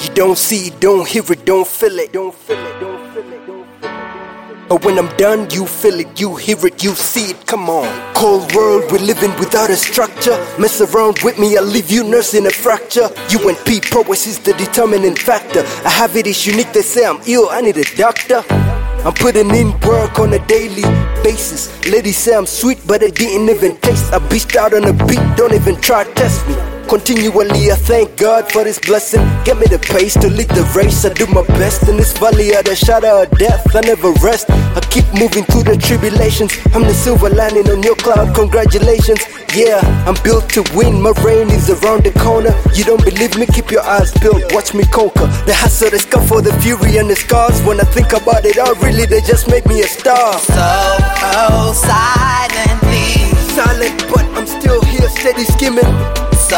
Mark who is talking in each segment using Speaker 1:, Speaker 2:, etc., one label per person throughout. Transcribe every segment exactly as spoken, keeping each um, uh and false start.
Speaker 1: You don't see it, don't hear it, don't feel it. Don't feel it, don't feel it, don't feel it. But when I'm done, you feel it, you hear it, you see it, come on. Cold world, we're living without a structure. Mess around with me, I'll leave you nursing a fracture. U N P prowess is the determining factor. I have it, it's unique, they say I'm ill, I need a doctor. I'm putting in work on a daily basis. Ladies say I'm sweet, but I didn't even taste. I beast out on a beat, don't even try to test me. Continually I thank God for this blessing. Get me the pace to lead the race. I do my best in this valley of the shadow of death. I never rest, I keep moving through the tribulations. I'm the silver lining on your cloud, congratulations. Yeah, I'm built to win, my reign is around the corner. You don't believe me, keep your eyes peeled, watch me conquer. The hustle, the scuff for the fury and the scars. When I think about it all, really they just make me a star.
Speaker 2: So oh, silently
Speaker 1: Silent, but I'm still here, steady skimming.
Speaker 2: So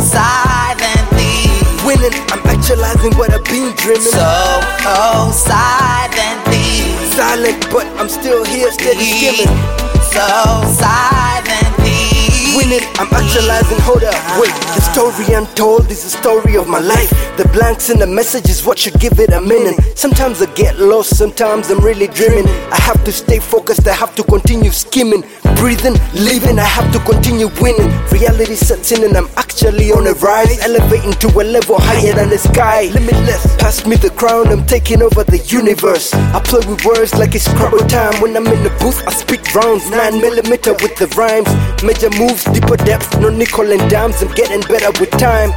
Speaker 2: silently
Speaker 1: Winning, I'm actualizing what I've been dreaming.
Speaker 2: So oh, silently
Speaker 1: Silent, but I'm still here, steady skimming.
Speaker 2: So silently
Speaker 1: Winning, I'm actualizing, hold up, wait. The story I'm told is the story of my life. The blanks in the message is what should give it a meaning. Sometimes I get lost, sometimes I'm really dreaming. I have to stay focused, I have to continue skimming. Breathing, living, I have to continue winning. Reality sets in and I'm actually on a rise. Elevating to a level higher than the sky. Limitless, pass me the crown, I'm taking over the universe. I play with words like it's Scrabble time. When I'm in the booth, I spit rounds. Nine millimeter with the rhymes. Major moves, deeper depth, no nickel and dimes. I'm getting better with time.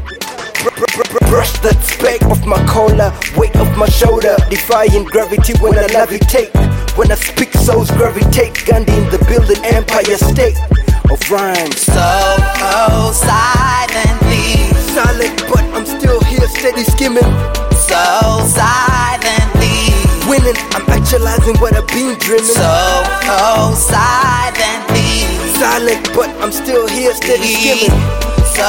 Speaker 1: Brush that speck off my collar, weight off my shoulder, defying gravity when I levitate. When I speak, souls gravitate. Gandhi in the building, Empire State of rhymes.
Speaker 2: So oh, silently
Speaker 1: Silent, but I'm still here, steady skimming.
Speaker 2: So silently
Speaker 1: Winning, I'm actualizing what I've been dreaming.
Speaker 2: So oh, silently
Speaker 1: Silent, but I'm still here, steady skimming.
Speaker 2: So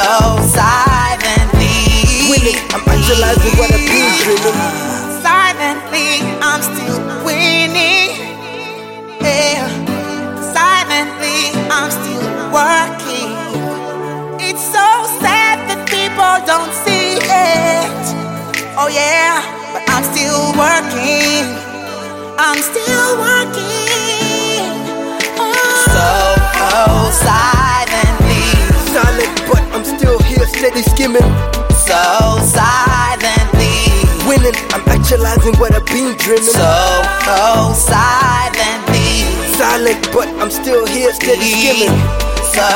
Speaker 2: silently
Speaker 1: Winning, I'm actualizing what I've been dreaming.
Speaker 2: Silently, I'm still winning. Yeah. Silently, I'm still working. It's so sad that people don't see it. Oh yeah, but I'm still working. I'm still working. Oh. So oh, silently
Speaker 1: Silent, but I'm still here, steady skimming.
Speaker 2: So silently
Speaker 1: Winning, I'm actualizing what I've been dreaming.
Speaker 2: So oh, silently
Speaker 1: Silent, but I'm still here, steady skimming.
Speaker 2: So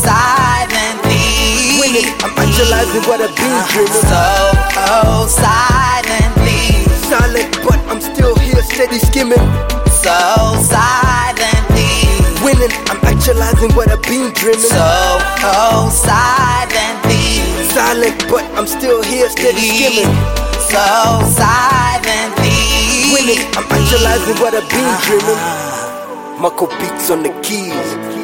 Speaker 2: silently
Speaker 1: Winning, I'm actualizing what I've been dreaming.
Speaker 2: So oh, silently
Speaker 1: Silent, but I'm still here, steady skimming.
Speaker 2: So silently
Speaker 1: Winning, I'm actualizing what I've been dreaming.
Speaker 2: So oh, silently
Speaker 1: Silent, but I'm still here, steady skimming.
Speaker 2: So silently
Speaker 1: Winning, I'm actualizing what I've been dreaming. Marco beats on the keys.